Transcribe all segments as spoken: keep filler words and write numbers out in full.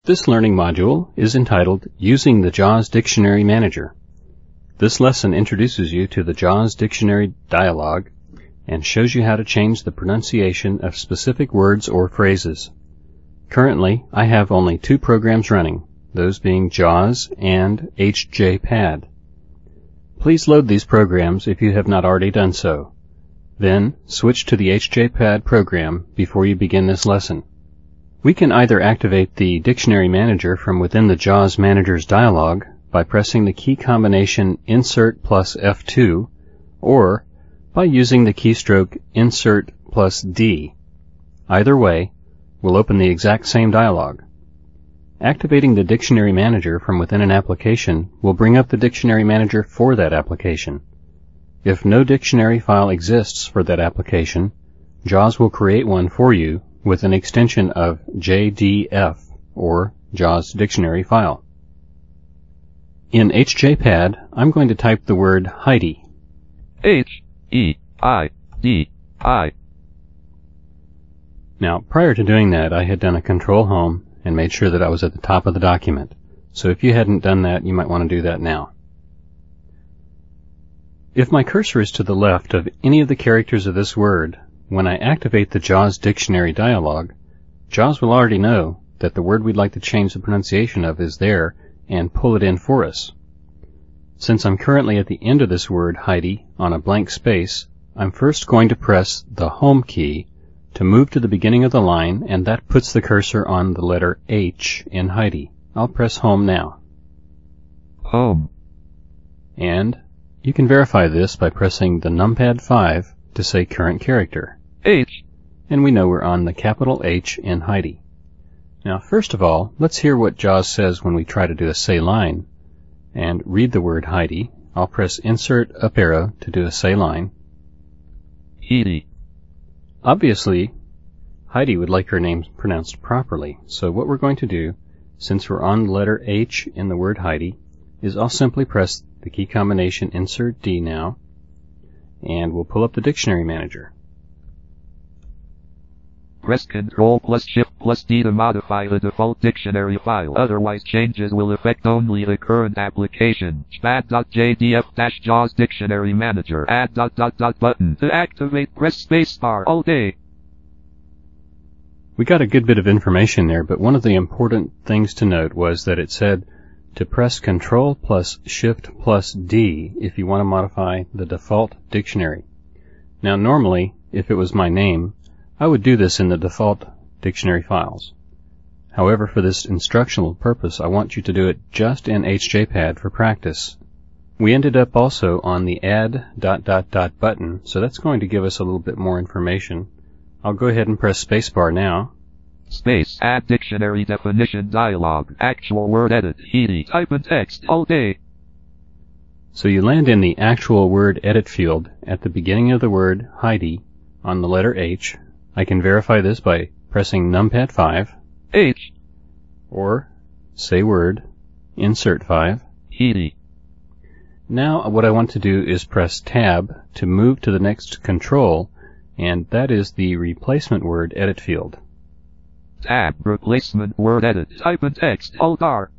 This learning module is entitled Using the JAWS Dictionary Manager. This lesson introduces you to the JAWS Dictionary dialog and shows you how to change the pronunciation of specific words or phrases. Currently, I have only two programs running, those being JAWS and H J Pad. Please load these programs if you have not already done so. Then, switch to the H J Pad program before you begin this lesson. We can either activate the Dictionary Manager from within the JAWS Manager's dialog by pressing the key combination Insert plus F two, or by using the keystroke Insert plus D. Either way will open the exact same dialog. Activating the Dictionary Manager from within an application will bring up the Dictionary Manager for that application. If no dictionary file exists for that application, JAWS will create one for you with an extension of J D F, or JAWS Dictionary File. In H J Pad, I'm going to type the word Heidi. H E I D I. Now, prior to doing that, I had done a Control Home and made sure that I was at the top of the document. So if you hadn't done that, you might want to do that now. If my cursor is to the left of any of the characters of this word, when I activate the JAWS Dictionary dialog, JAWS will already know that the word we'd like to change the pronunciation of is there and pull it in for us. Since I'm currently at the end of this word Heidi on a blank space, I'm first going to press the Home key to move to the beginning of the line, and that puts the cursor on the letter H in Heidi. I'll press Home now. Home. And you can verify this by pressing the numpad five to say current character. H. And we know we're on the capital H in Heidi. Now, first of all, let's hear what JAWS says when we try to do a say line and read the word Heidi. I'll press Insert up arrow to do a say line. Heidi. Obviously, Heidi would like her name pronounced properly, so what we're going to do, since we're on the letter H in the word Heidi, is I'll simply press the key combination Insert D now, and we'll pull up the Dictionary Manager. Press Control plus Shift plus D to modify the default dictionary file. Otherwise, changes will affect only the current application. Pad.jdf-JAWS Dictionary Manager. Add dot dot dot button. To activate, press spacebar all day. We got a good bit of information there, but one of the important things to note was that it said to press Control plus Shift plus D if you want to modify the default dictionary. Now, normally, if it was my name, I would do this in the default dictionary files. However, for this instructional purpose, I want you to do it just in H J Pad for practice. We ended up also on the Add dot dot dot button, so that's going to give us a little bit more information. I'll go ahead and press spacebar now. Space. Add dictionary definition dialog. Actual word edit. Heidi. Type in text all day. So you land in the actual word edit field at the beginning of the word Heidi on the letter H. I can verify this by pressing numpad five. H. Or say word, Insert five. Heidi. Now what I want to do is press Tab to move to the next control, and that is the replacement word edit field. Tab. Replacement word edit. Type in text alt R.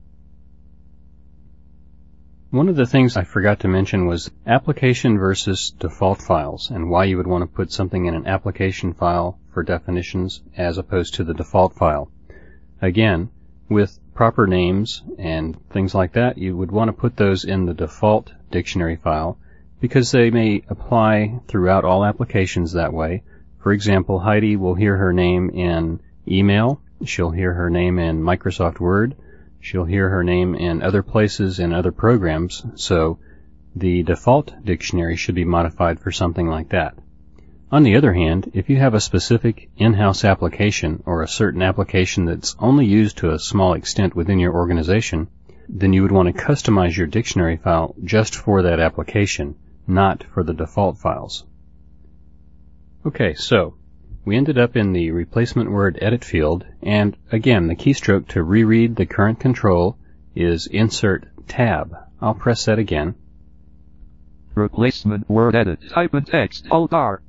One of the things I forgot to mention was application versus default files, and why you would want to put something in an application file for definitions as opposed to the default file. Again, with proper names and things like that, you would want to put those in the default dictionary file because they may apply throughout all applications that way. For example, Heidi will hear her name in email, she'll hear her name in Microsoft Word, she'll hear her name in other places in other programs, so the default dictionary should be modified for something like that. On the other hand, if you have a specific in-house application or a certain application that's only used to a small extent within your organization, then you would want to customize your dictionary file just for that application, not for the default files. Okay, so we ended up in the replacement word edit field, and again, the keystroke to reread the current control is Insert Tab. I'll press that again. Replacement word edit. Type in text alt R.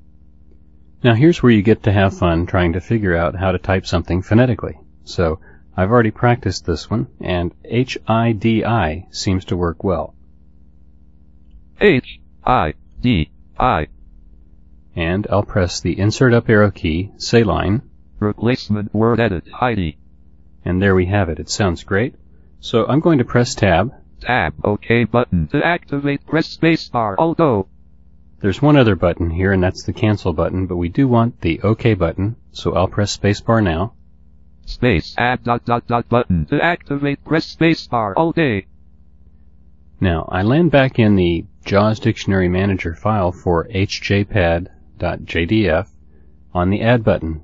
Now here's where you get to have fun trying to figure out how to type something phonetically. So I've already practiced this one, and H I D I seems to work well. H I D I. And I'll press the Insert Up Arrow key, say line. Replacement word edit, Heidi. And there we have it. It sounds great. So I'm going to press Tab. Tab, OK button. To activate, press spacebar, Alt-O. There's one other button here, and that's the Cancel button, but we do want the OK button, so I'll press spacebar now. Space, add dot dot dot button. To activate, press spacebar, Alt-A. Now, I land back in the JAWS Dictionary Manager file for H J pad dot J D F on the Add button.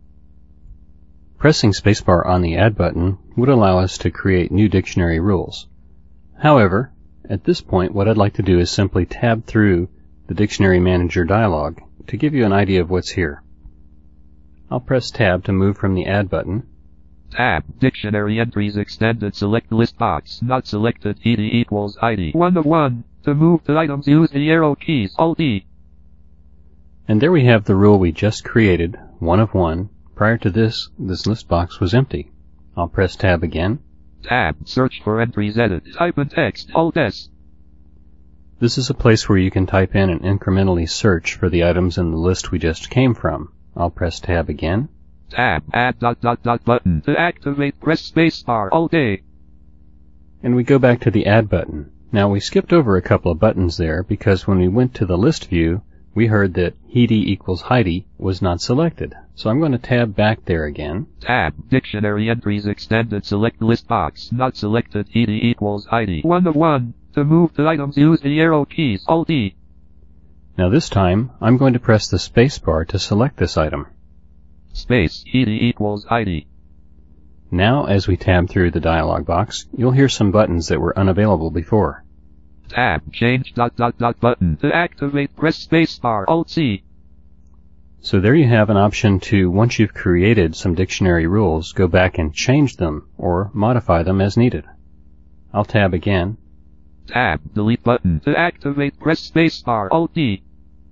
Pressing spacebar on the Add button would allow us to create new dictionary rules. However, at this point, what I'd like to do is simply tab through the Dictionary Manager dialog to give you an idea of what's here. I'll press Tab to move from the Add button. Tab, Dictionary Entries Extended Select List Box, Not Selected, E D equals I D. one of one. To move the items, use the arrow keys, Alt-D. And there we have the rule we just created, one of one. Prior to this, this list box was empty. I'll press Tab again. Tab, Search for Entries Edit, type in text, Alt-S. This is a place where you can type in and incrementally search for the items in the list we just came from. I'll press Tab again. Tab, Add dot dot dot button. To activate, press spacebar, Alt-A. And we go back to the Add button. Now we skipped over a couple of buttons there because when we went to the list view, we heard that Heidi equals Heidi was not selected. So I'm going to tab back there again. Tab, Dictionary Entries Extended Select List Box, Not Selected, Heidi equals Heidi. one of one. To move the items, use the arrow keys, Alt-D. Now this time, I'm going to press the space bar to select this item. Space, Heidi equals Heidi. Now, as we tab through the dialog box, you'll hear some buttons that were unavailable before. Tab, Change dot dot dot button. To activate, press spacebar, Alt-C. So there you have an option to, once you've created some dictionary rules, go back and change them or modify them as needed. I'll tab again. Tab, Delete button. To activate, press spacebar, Alt-D.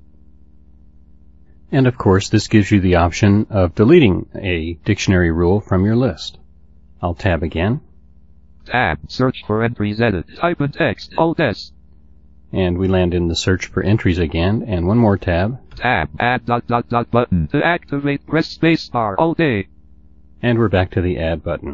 And of course, this gives you the option of deleting a dictionary rule from your list. I'll tab again. Tab, Search for Entries Edit, type in text, Alt-S. And we land in the Search for Entries again, and one more tab. Tab, Add dot dot dot button. To activate, press spacebar, Alt-A. And we're back to the Add button.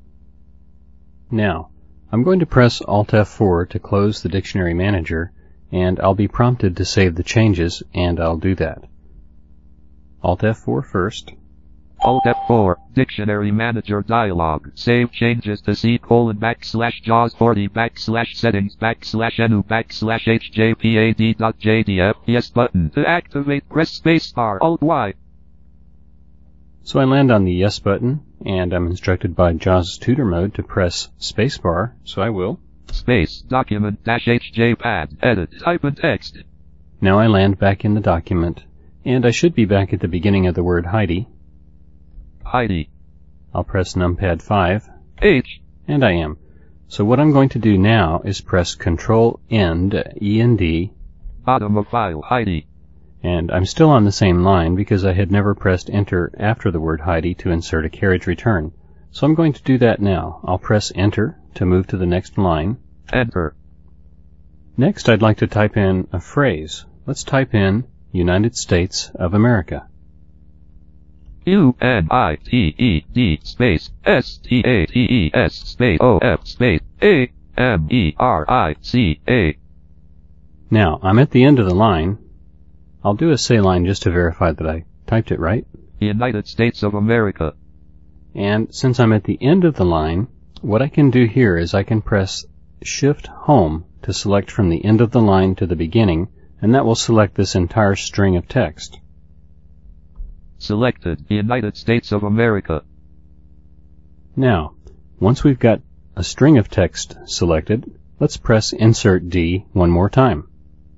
Now, I'm going to press Alt F four to close the Dictionary Manager, and I'll be prompted to save the changes, and I'll do that. Alt F four first. Alt F four, Dictionary Manager dialog. Save changes to C colon backslash JAWS forty backslash settings backslash N U backslash H J P A D dot J D F. Yes button. To activate, press spacebar, Alt Y. So I land on the Yes button, and I'm instructed by JAWS Tutor Mode to press spacebar, so I will. Space, document dash H J pad, edit, type in text. Now I land back in the document, and I should be back at the beginning of the word Heidi. Heidi. I'll press numpad five. H. And I am. So what I'm going to do now is press Control End, E N D. Bottom of file, Heidi. And I'm still on the same line because I had never pressed Enter after the word Heidi to insert a carriage return. So I'm going to do that now. I'll press Enter to move to the next line. Enter. Next, I'd like to type in a phrase. Let's type in United States of America. U N I T E D space S T A T E S space O F space A M E R I C A. Now, I'm at the end of the line. I'll do a say line just to verify that I typed it right. United States of America. And since I'm at the end of the line, what I can do here is I can press Shift Home to select from the end of the line to the beginning, and that will select this entire string of text. Selected, United States of America. Now, once we've got a string of text selected, let's press Insert D one more time.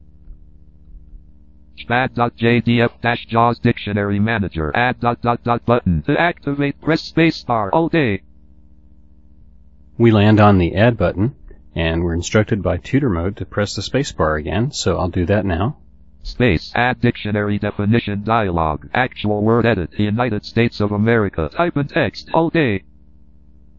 Add dot J D F dash JAWS Dictionary Manager. Add dot dot dot button. To activate, press spacebar, Alt-A. We land on the Add button, and we're instructed by Tutor Mode to press the spacebar again, so I'll do that now. Space, add dictionary definition dialog, actual word edit, United States of America, type in text, Alt-A.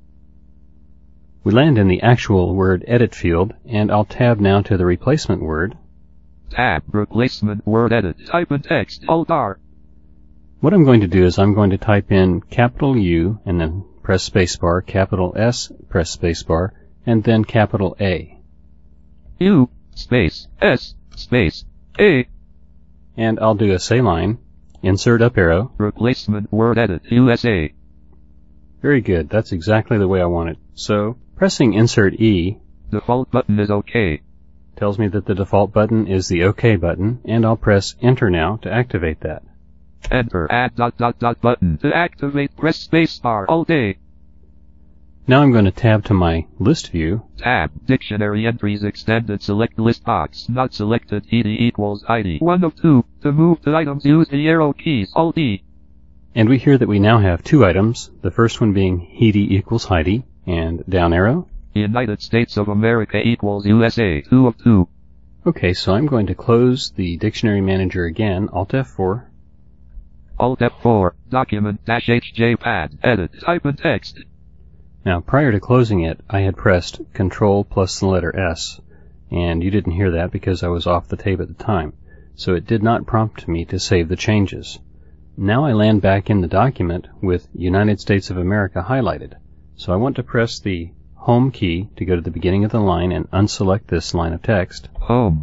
We land in the actual word edit field, and I'll tab now to the replacement word. Tab, replacement word edit, type in text, Alt R. What I'm going to do is I'm going to type in capital U and then press spacebar, capital S, press spacebar, and then capital A. U, space, S, space, A. And I'll do a say line, insert up arrow. Replacement word edit, U S A. Very good, that's exactly the way I want it. So, pressing insert E. Default button is OK. Tells me that the default button is the OK button, and I'll press enter now to activate that. Enter, add dot dot dot button. To activate, press spacebar all day. Now I'm going to tab to my list view. Tab, dictionary entries extended, select list box, not selected, E D equals I D. one of two. To move the items, use the arrow keys, Alt D. And we hear that we now have two items, the first one being Heidi equals Heidi, and down arrow. United States of America equals U S A, two of two. Okay, so I'm going to close the dictionary manager again, Alt F four. Alt F four, document dash H J pad, edit, type in text. Now, prior to closing it, I had pressed Control plus the letter S, and you didn't hear that because I was off the tape at the time, so it did not prompt me to save the changes. Now I land back in the document with United States of America highlighted, so I want to press the Home key to go to the beginning of the line and unselect this line of text. Home.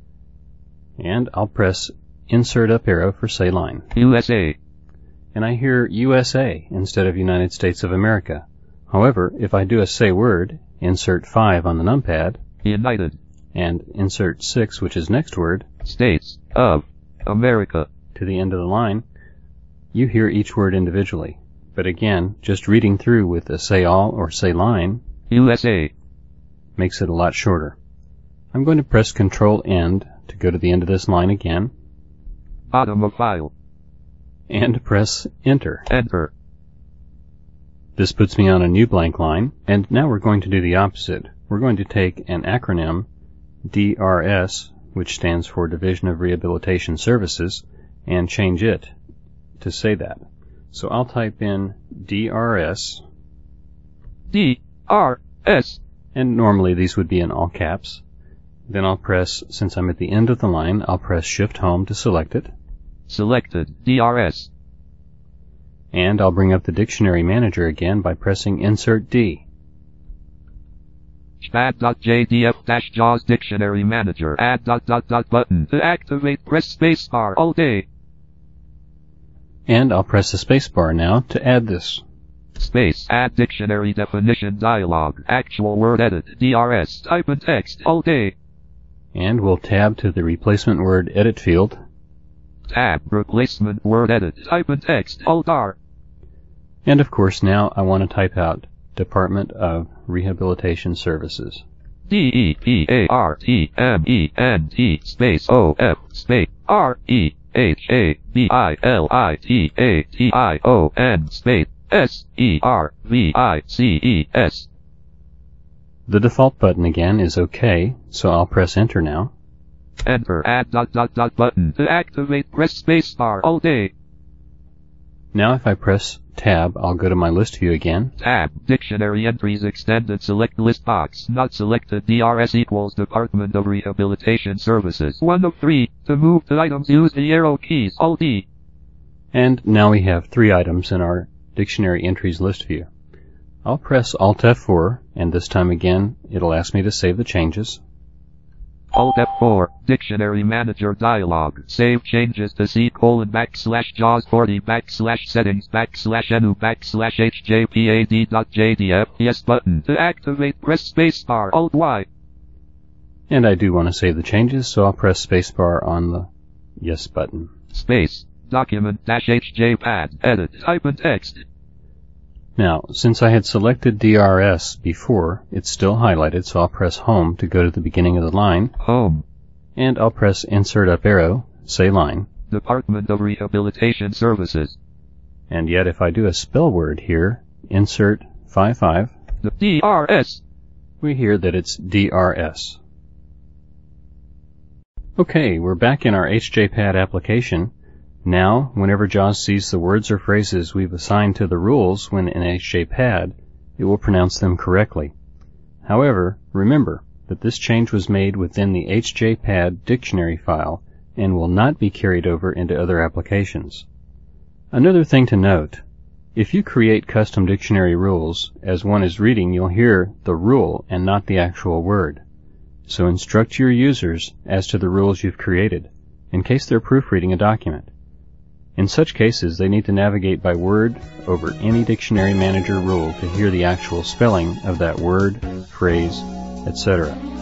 And I'll press Insert up arrow for say line. U S A. And I hear U S A instead of United States of America. However, if I do a say word, insert five on the numpad, United, and insert six, which is next word, States of America, to the end of the line, you hear each word individually. But again, just reading through with a say all or say line, U S A, makes it a lot shorter. I'm going to press Control End to go to the end of this line again. Bottom of file. And press Enter. Enter. This puts me on a new blank line, and now we're going to do the opposite. We're going to take an acronym, D R S, which stands for Division of Rehabilitation Services, and change it to say that. So I'll type in D R S. D R S. And normally these would be in all caps. Then I'll press, since I'm at the end of the line, I'll press Shift Home to select it. Selected, D R S. And I'll bring up the dictionary manager again by pressing Insert D. Spad.jdf-JAWS Dictionary Manager. Add dot dot dot button. To activate, press spacebar all day. And I'll press the spacebar now to add this. Space. Add dictionary definition dialog. Actual word edit. D R S. Type in text all day. And we'll tab to the replacement word edit field. Tab. Replacement word edit. Type in text Alt R. And of course now I want to type out Department of Rehabilitation Services. D E P A R T M E N T space O F space R E H A B I L I T A T I O N space S E R V I C E S. The default button again is OK, so I'll press Enter now. Enter. Add dot dot dot button. To activate, press spacebar all day. Now if I press Tab, I'll go to my list view again. Tab. Dictionary entries extended, select list box, not selected, D R S equals Department of Rehabilitation Services. one of three. To move the items, use the arrow keys, Alt D. And now we have three items in our dictionary entries list view. I'll press Alt F four, and this time again, it'll ask me to save the changes. Alt F four, Dictionary Manager dialog. Save changes to C colon backslash JAWS forty backslash settings backslash NU backslash HJPAD dot JDF. Yes button. To activate, press spacebar Alt Y. And I do want to save the changes, so I'll press spacebar on the Yes button. Space. Document dash H J pad. Edit. Type in text. Now, since I had selected D R S before, it's still highlighted, so I'll press Home to go to the beginning of the line. Home. And I'll press Insert Up Arrow, say line. Department of Rehabilitation Services. And yet if I do a spell word here, insert five five, the D R S, we hear that it's D R S. Okay, we're back in our H J pad application. Now, whenever JAWS sees the words or phrases we've assigned to the rules when in H J pad, it will pronounce them correctly. However, remember that this change was made within the H J Pad dictionary file and will not be carried over into other applications. Another thing to note, if you create custom dictionary rules, as one is reading you'll hear the rule and not the actual word. So instruct your users as to the rules you've created, in case they're proofreading a document. In such cases, they need to navigate by word over any dictionary manager rule to hear the actual spelling of that word, phrase, et cetera.